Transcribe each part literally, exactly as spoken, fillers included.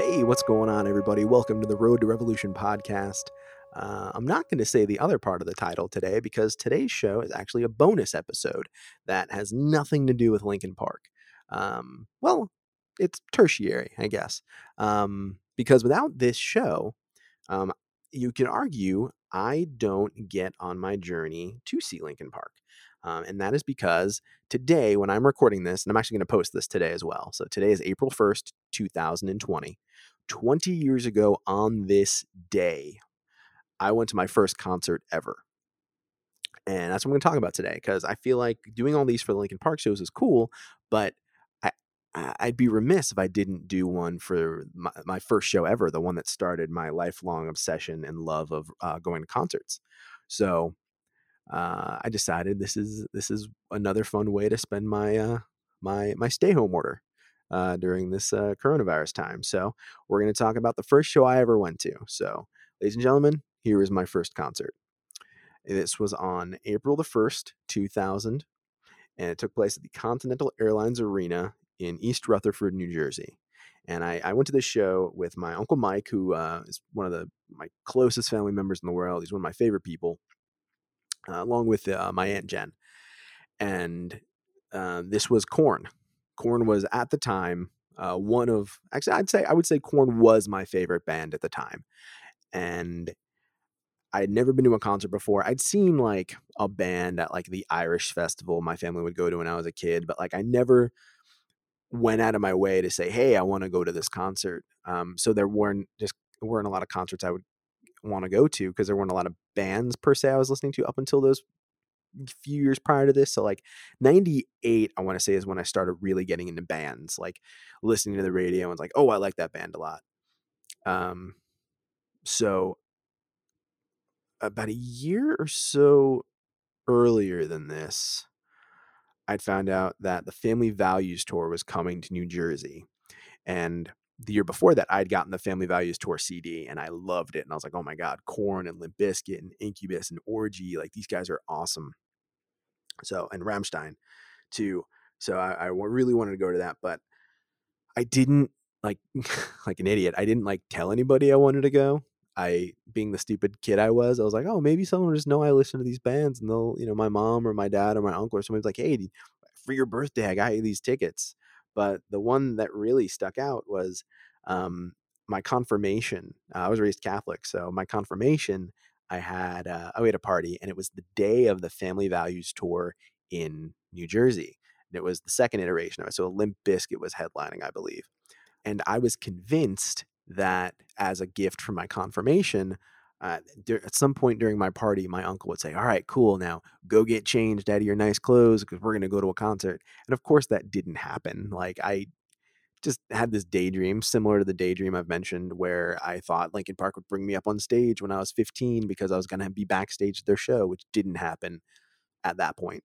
Hey, what's going on, everybody? Welcome to the Road to Revolution podcast. Uh, I'm not going to say the other part of the title today because today's show is actually a bonus episode that has nothing to do with Linkin Park. Um, well, it's tertiary, I guess, um, because without this show, um, you can argue I don't get on my journey to see Linkin Park. Um, and that is because today, when I'm recording this, and I'm actually going to post this today as well. So today is April first, two thousand twenty. twenty years ago on this day, I went to my first concert ever. And that's what I'm going to talk about today because I feel like doing all these for the Linkin Park shows is cool, but I, I- I'd be remiss if I didn't do one for my, my first show ever, the one that started my lifelong obsession and love of uh, going to concerts. So uh, I decided this is this is another fun way to spend my uh, my my stay home order uh, during this uh, coronavirus time. So we're going to talk about the first show I ever went to. So, ladies and gentlemen, here is my first concert. This was on April the first, two thousand, and it took place at the Continental Airlines Arena in East Rutherford, New Jersey. And I, I went to this show with my Uncle Mike, who uh, is one of the my closest family members in the world. He's one of my favorite people, uh, along with uh, my Aunt Jen. And uh, this was Korn. Korn was at the time uh, one of actually I'd say I would say Korn was my favorite band at the time, and I had never been to a concert before. I'd seen like a band at like the Irish festival my family would go to when I was a kid, but like I never went out of my way to say, "Hey, I want to go to this concert." Um, so there weren't just weren't a lot of concerts I would want to go to because there weren't a lot of bands per se I was listening to up until those few years prior to this. So like ninety-eight, I want to say, is when I started really getting into bands, like listening to the radio and was like, oh, I like that band a lot. Um, so about a year or so earlier than this, I'd found out that the Family Values Tour was coming to New Jersey. And the year before that, I'd gotten the Family Values Tour C D and I loved it. And I was like, oh my God, Korn and Limp Bizkit and Incubus and Orgy, like these guys are awesome. So, and Rammstein too. So I, I really wanted to go to that, but I didn't like like an idiot. I didn't like tell anybody I wanted to go. I, being the stupid kid I was, I was like, oh, maybe someone will just know I listen to these bands, and they'll, you know, my mom or my dad or my uncle or somebody's like, hey, for your birthday, I got you these tickets. But the one that really stuck out was um, my confirmation. Uh, I was raised Catholic, so my confirmation, I had uh, I had a party, and it was the day of the Family Values Tour in New Jersey. And it was the second iteration of it. So Limp Bizkit was headlining, I believe. And I was convinced that as a gift for my confirmation, uh, there, at some point during my party, my uncle would say, all right, cool, now go get changed out of your nice clothes because we're going to go to a concert. And of course, that didn't happen. Like, I just had this daydream similar to the daydream I've mentioned where I thought Linkin Park would bring me up on stage when I was fifteen because I was going to be backstage at their show, which didn't happen at that point.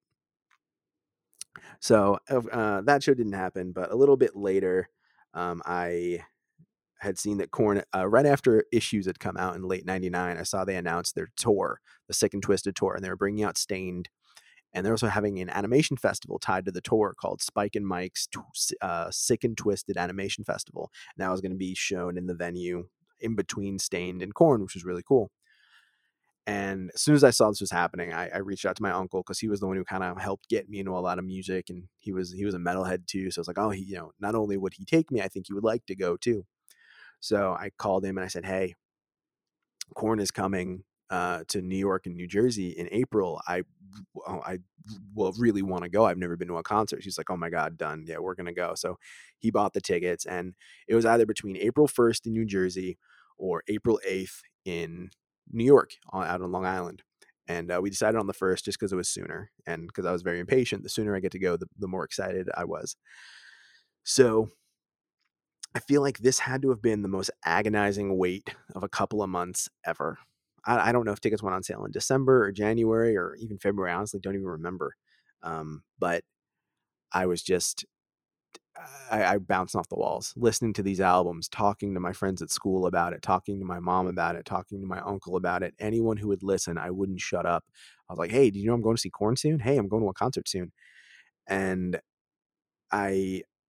So uh, that show didn't happen, but a little bit later, um, I had seen that Korn, uh, right after Issues had come out in late ninety-nine, I saw they announced their tour, the Sick and Twisted tour, and they were bringing out Stained. And they're also having an animation festival tied to the tour called Spike and Mike's uh, Sick and Twisted Animation Festival. And that was going to be shown in the venue in between Stained and Korn, which was really cool. And as soon as I saw this was happening, I, I reached out to my uncle because he was the one who kind of helped get me into a lot of music, and he was he was a metalhead too. So I was like, oh, he, you know, not only would he take me, I think he would like to go too. So I called him and I said, hey, Korn is coming uh, to New York and New Jersey in April. I oh, I will really want to go. I've never been to a concert. She's like, oh my God, done. Yeah, we're going to go. So he bought the tickets, and it was either between April first in New Jersey or April eighth in New York, out on Long Island. And uh, we decided on the first just because it was sooner, and because I was very impatient. The sooner I get to go, the, the more excited I was. So I feel like this had to have been the most agonizing wait of a couple of months ever. I, I don't know if tickets went on sale in December or January or even February. I honestly don't even remember. Um, but I was just, I, I bounced off the walls listening to these albums, talking to my friends at school about it, talking to my mom about it, talking to my uncle about it. Anyone who would listen, I wouldn't shut up. I was like, hey, do you know I'm going to see Korn soon? Hey, I'm going to a concert soon. And I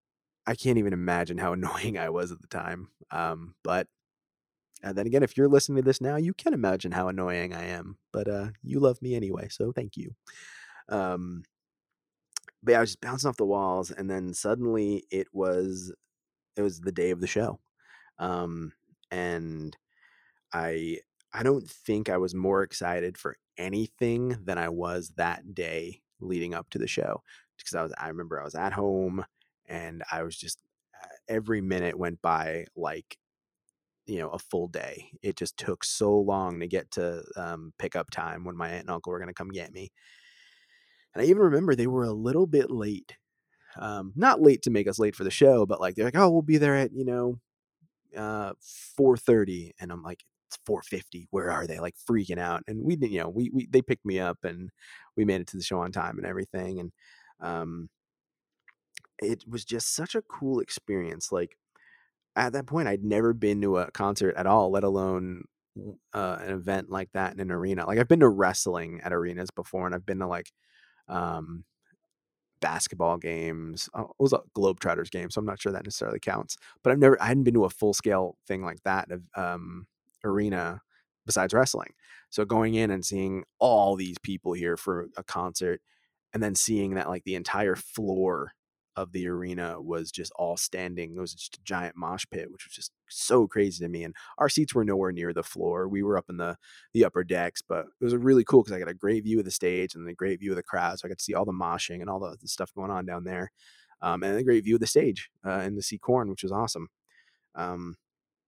I can't even imagine how annoying I was at the time. Um, but and then again, if you're listening to this now, you can imagine how annoying I am. But uh, you love me anyway, so thank you. Um, but yeah, I was just bouncing off the walls, and then suddenly it was it was the day of the show. Um, and I I don't think I was more excited for anything than I was that day leading up to the show, because I was I remember I was at home, and I was just uh, every minute went by like, you know, a full day. It just took so long to get to um, pickup time when my aunt and uncle were going to come get me. And I even remember they were a little bit late. Um, not late to make us late for the show, but like they're like, "Oh, we'll be there at, you know, uh four thirty," and I'm like, it's four fifty, where are they? Like freaking out. And we didn't, you know, we, we they picked me up, and we made it to the show on time and everything. And um it was just such a cool experience. Like at that point, I'd never been to a concert at all, let alone uh, an event like that in an arena. Like I've been to wrestling at arenas before, and I've been to like um basketball games. Oh, it was a Globetrotters game, so I'm not sure that necessarily counts. But I've never, I hadn't been to a full scale thing like that of um, arena besides wrestling. So going in and seeing all these people here for a concert, and then seeing that like the entire floor of the arena was just all standing. It was just a giant mosh pit, which was just so crazy to me. And our seats were nowhere near the floor. We were up in the the upper decks, but it was really cool because I got a great view of the stage and a great view of the crowd. So I got to see all the moshing and all the, the stuff going on down there, um, and a great view of the stage uh, and to see Korn, which was awesome. Um,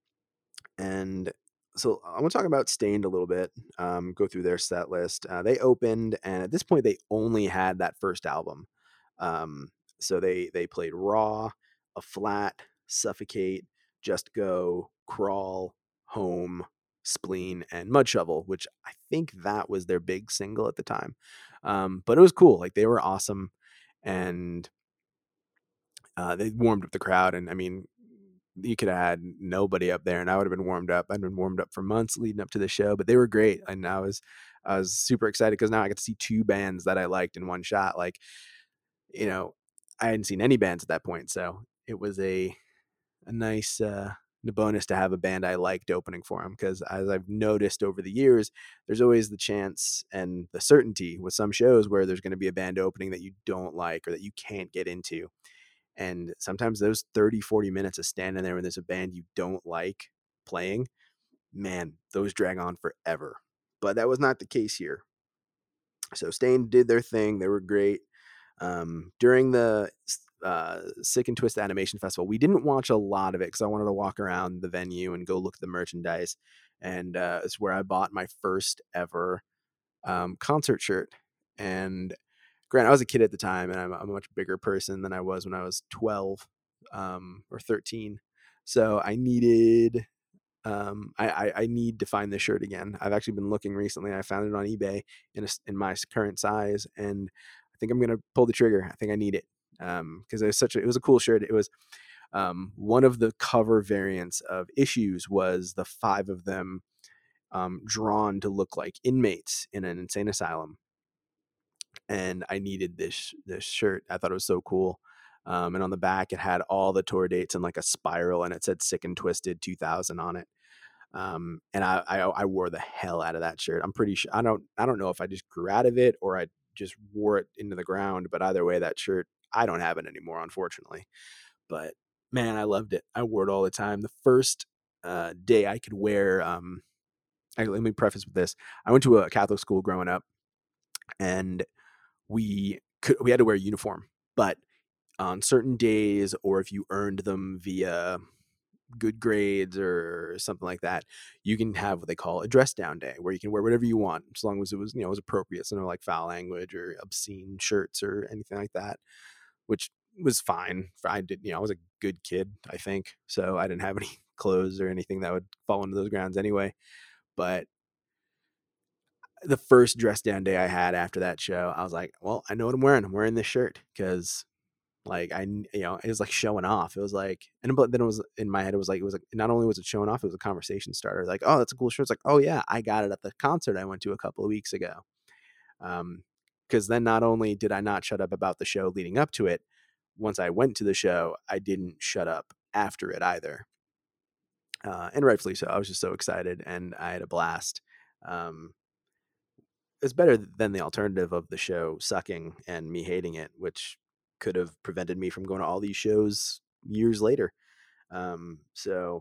and so I want to talk about Stained a little bit, um, go through their set list. Uh, they opened, and at this point, they only had that first album. Um, so they they played Raw, A Flat, Suffocate, Just Go, Crawl, Home, Spleen, and Mud Shovel, which I think that was their big single at the time. Um, but it was cool. Like they were awesome, and uh, they warmed up the crowd. And I mean, you could have had nobody up there, and I would have been warmed up. I'd been warmed up for months leading up to the show, but they were great, and I was I was super excited because now I got to see two bands that I liked in one shot. Like, you know, I hadn't seen any bands at that point, so it was a a nice uh, bonus to have a band I liked opening for them. Because as I've noticed over the years, there's always the chance and the certainty with some shows where there's going to be a band opening that you don't like or that you can't get into. And sometimes those thirty, forty minutes of standing there when there's a band you don't like playing, man, those drag on forever. But that was not the case here. So Stain did their thing. They were great. Um, during the uh, Sick and Twist Animation Festival, we didn't watch a lot of it because I wanted to walk around the venue and go look at the merchandise. And uh, it's where I bought my first ever um, concert shirt. And granted, I was a kid at the time, and I'm, I'm a much bigger person than I was when I was twelve um, or thirteen. So I needed, um, I, I, I need to find this shirt again. I've actually been looking recently. I found it on eBay in a, in my current size, and I think I'm gonna pull the trigger. I think I need it um, because it was such a, it was a cool shirt. It was um, one of the cover variants of Issues was the five of them um, drawn to look like inmates in an insane asylum, and I needed this this shirt. I thought it was so cool. Um, and on the back, it had all the tour dates in like a spiral, and it said "Sick and Twisted two thousand" on it. Um, and I, I I wore the hell out of that shirt. I'm pretty sure. I don't I don't know if I just grew out of it or I just wore it into the ground. But either way, that shirt, I don't have it anymore, unfortunately. But man, I loved it. I wore it all the time. The first uh, day I could wear. Um, actually, let me preface with this. I went to a Catholic school growing up, and we could we had to wear a uniform, but on certain days, or if you earned them via good grades or something like that, you can have what they call a dress down day, where you can wear whatever you want as long as it was, you know, was appropriate. So no like foul language or obscene shirts or anything like that, which was fine. I did, you know, I was a good kid, I think, so I didn't have any clothes or anything that would fall into those grounds anyway. But the first dress down day I had after that show, I was like, well, I know what I'm wearing. I'm wearing this shirt because like I, you know, it was like showing off. It was like, and but then it was in my head, it was like, it was like, not only was it showing off, it was a conversation starter. Like, oh, that's a cool shirt. It's like, oh yeah, I got it at the concert I went to a couple of weeks ago. Um, because then not only did I not shut up about the show leading up to it, once I went to the show, I didn't shut up after it either. Uh, and rightfully so. I was just so excited and I had a blast. Um, it's better than the alternative of the show sucking and me hating it, which could have prevented me from going to all these shows years later. Um, so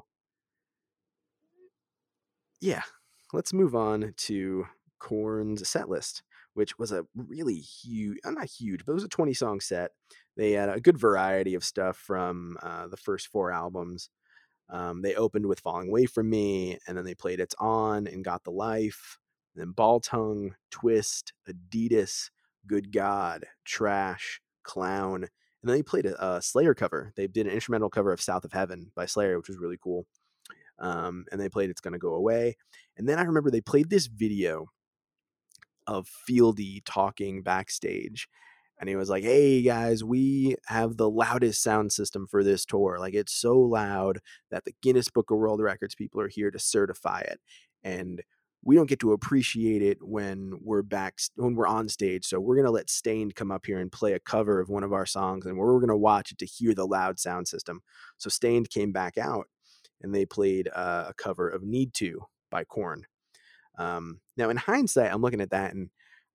yeah, let's move on to Korn's set list, which was a really huge, uh, not huge, but it was a twenty song set. They had a good variety of stuff from uh, the first four albums. Um, they opened with Falling Away From Me, and then they played It's On and Got the Life, and then Ball Tongue, Twist, Adidas, Good God, Trash, Clown, and then they played a, a Slayer cover. They did an instrumental cover of South of Heaven by Slayer, which was really cool. Um, and they played It's Gonna Go Away. And then I remember they played this video of Fieldy talking backstage. And he was like, hey guys, we have the loudest sound system for this tour. Like, it's so loud that the Guinness Book of World Records people are here to certify it. And we don't get to appreciate it when we're back, when we're on stage. So we're going to let Stained come up here and play a cover of one of our songs. And we're going to watch it to hear the loud sound system. So Stained came back out and they played uh, a cover of Need To by Korn. Um, now, in hindsight, I'm looking at that and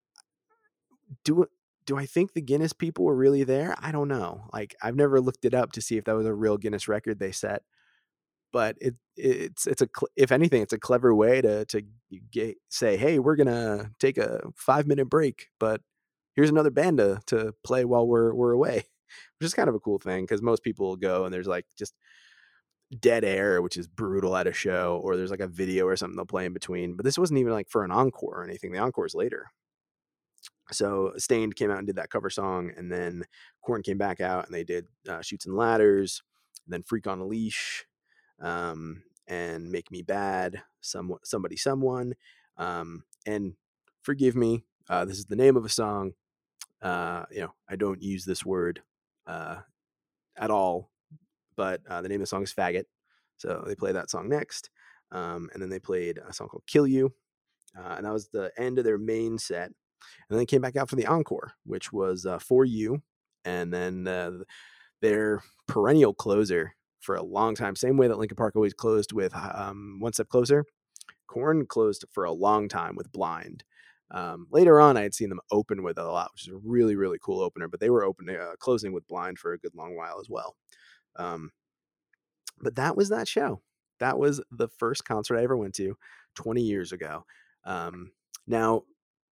do do I think the Guinness people were really there? I don't know. Like, I've never looked it up to see if that was a real Guinness record they set. But it it's it's a if anything, it's a clever way to to get, say, hey, we're gonna take a five minute break, but here's another band to to play while we're we're away, which is kind of a cool thing because most people will go and there's like just dead air, which is brutal at a show, or there's like a video or something they'll play in between. But this wasn't even like for an encore or anything. The encore's later. So Stained came out and did that cover song, and then Korn came back out and they did uh, Chutes and Ladders, and then Freak on a Leash, um, and Make Me Bad, some somebody someone, um, and Forgive Me. Uh, this is the name of a song. Uh, you know, I don't use this word uh, at all, but uh, the name of the song is Faggot. So they played that song next, um, and then they played a song called Kill You, uh, and that was the end of their main set. And then they came back out for the encore, which was uh, For You, and then uh, their perennial closer for a long time, same way that Linkin Park always closed with um, One Step Closer. Korn closed for a long time with Blind. Um, later on, I had seen them open with it a lot, which is a really, really cool opener, but they were opening, uh, closing with Blind for a good long while as well. Um, but that was that show. That was the first concert I ever went to twenty years ago. Um, now,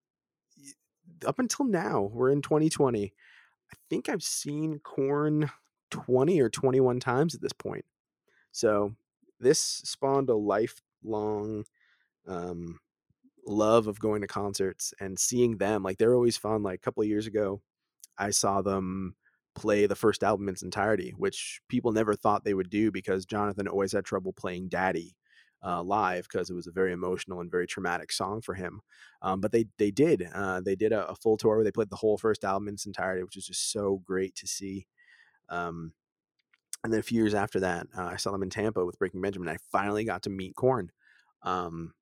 up until now, we're in twenty twenty. I think I've seen Korn twenty or twenty-one times at this point. So this spawned a lifelong um, love of going to concerts and seeing them. Like, they're always fun. Like, a couple of years ago, I saw them play the first album in its entirety, which people never thought they would do because Jonathan always had trouble playing Daddy uh, live because it was a very emotional and very traumatic song for him. Um, but they they did. Uh, they did a, a full tour where they played the whole first album in its entirety, which is just so great to see. Um, and then a few years after that, uh, I saw them in Tampa with Breaking Benjamin. I finally got to meet Korn. Um,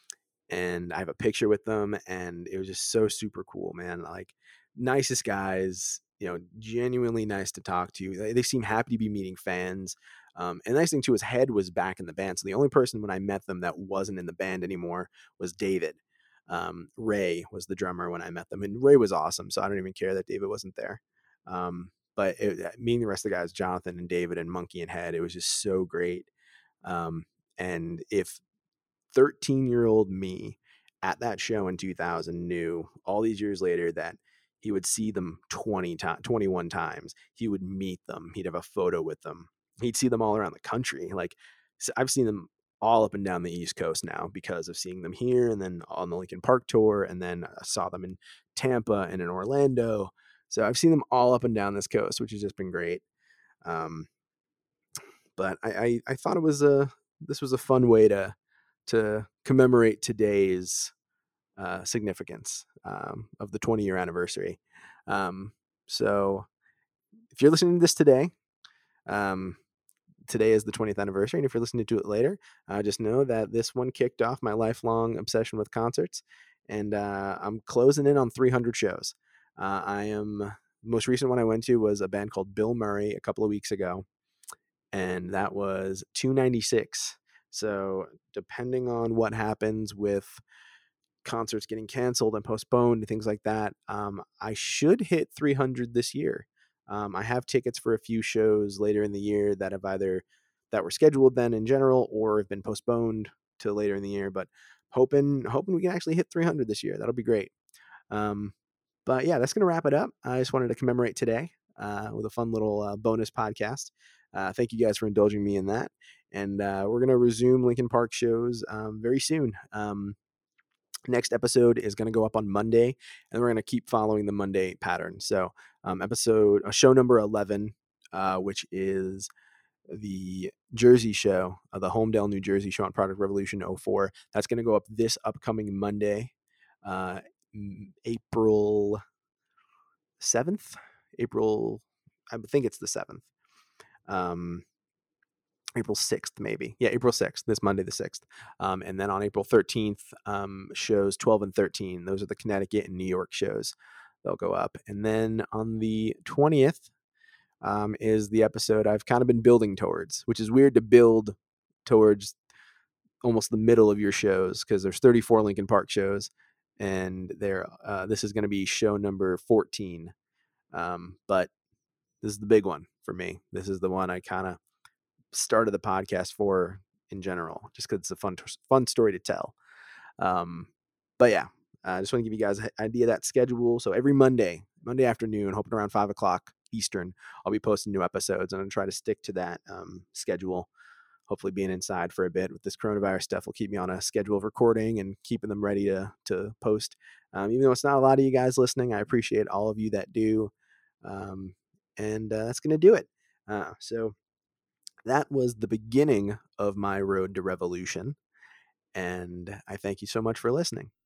and I have a picture with them, and it was just so super cool, man. Like, nicest guys, you know, genuinely nice to talk to. They, they seem happy to be meeting fans. Um, and the nice thing too is Head was back in the band. So the only person when I met them that wasn't in the band anymore was David. Um, Ray was the drummer when I met them, and Ray was awesome. So I don't even care that David wasn't there. Um, but it, meeting the rest of the guys, Jonathan and David and Monkey and Head, it was just so great. Um, and if thirteen year old me at that show in two thousand knew all these years later that he would see them twenty times, twenty-one times, he would meet them, he'd have a photo with them, he'd see them all around the country. Like, I've seen them all up and down the East Coast now because of seeing them here, and then on the Linkin Park tour, and then I saw them in Tampa and in Orlando. So I've seen them all up and down this coast, which has just been great. Um, but I, I, I thought it was a this was a fun way to to commemorate today's uh, significance um, of the twenty year anniversary. Um, so if you're listening to this today, um, today is the twentieth anniversary. And if you're listening to it later, uh, just know that this one kicked off my lifelong obsession with concerts. And uh, I'm closing in on three hundred shows. Uh, I am most recent one I went to was a band called Bill Murray a couple of weeks ago, and that was two ninety-six. So depending on what happens with concerts getting canceled and postponed and things like that, um, I should hit three hundred this year. Um, I have tickets for a few shows later in the year that have either that were scheduled then in general or have been postponed to later in the year. But hoping hoping we can actually hit three hundred this year. That'll be great. Um, but yeah, that's gonna wrap it up. I just wanted to commemorate today uh, with a fun little uh, bonus podcast. Uh, thank you guys for indulging me in that. And uh, we're gonna resume Linkin Park shows um, very soon. Um, Next episode is going to go up on Monday, and we're going to keep following the Monday pattern. So, um, episode, uh, show number eleven, uh, which is the Jersey show, uh, the Homedale, New Jersey show on Product Revolution oh four. That's going to go up this upcoming Monday, uh, April seventh. April, I think it's the seventh. Um, April sixth, maybe. Yeah, April sixth, this Monday the sixth. Um, and then on April thirteenth, um, shows twelve and thirteen. Those are the Connecticut and New York shows. They'll go up. And then on the twentieth um, is the episode I've kind of been building towards, which is weird to build towards almost the middle of your shows because there's thirty-four Linkin Park shows. And there, uh, this is going to be show number fourteen. Um, but this is the big one for me. This is the one I kind of started the podcast for in general, just because it's a fun, fun story to tell. Um, but yeah, I just want to give you guys an idea of that schedule. So every Monday, Monday afternoon, hoping around five o'clock Eastern, I'll be posting new episodes, and I'm going to try to stick to that um, schedule. Hopefully being inside for a bit with this coronavirus stuff will keep me on a schedule of recording and keeping them ready to, to post. Um, even though it's not a lot of you guys listening, I appreciate all of you that do. Um, and uh, that's going to do it. Uh, so that was the beginning of my road to revolution. And I thank you so much for listening.